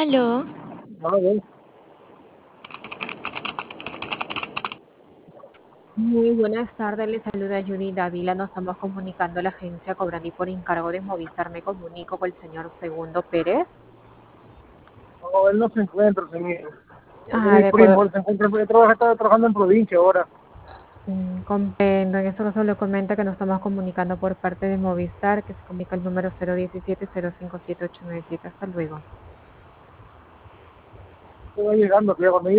Aló, A ver, Muy buenas tardes, les saluda Yuri Dávila. Nos estamos comunicando a la agencia Cobrani por encargo de Movistar. Me comunico con el señor Segundo Pérez. no, él no se encuentra, señor. Es Ah, mi de acuerdo. primo, él se encuentra, está trabajando en provincia ahora. Comprendo. En este caso le comenta que nos estamos comunicando por parte de Movistar, que se comunica el número 017-057-897. Hasta luego. Está llegando, que ya cuando